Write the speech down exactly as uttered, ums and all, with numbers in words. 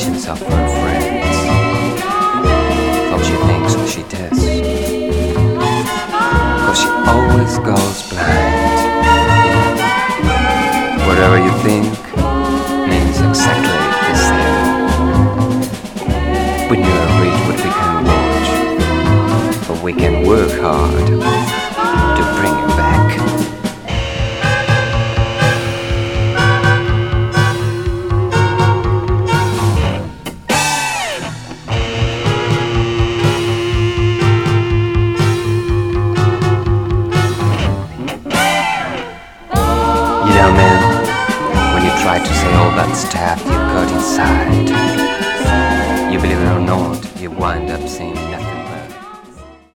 expectations of her friends. How she thinks she does, 'cause she always goes blind. Whatever you think means exactly the same. We never reach what we can watch, but we can work hard to bring it back. You know, man, when you try to say all that stuff you've got inside, you believe it or not, you wind up saying nothing.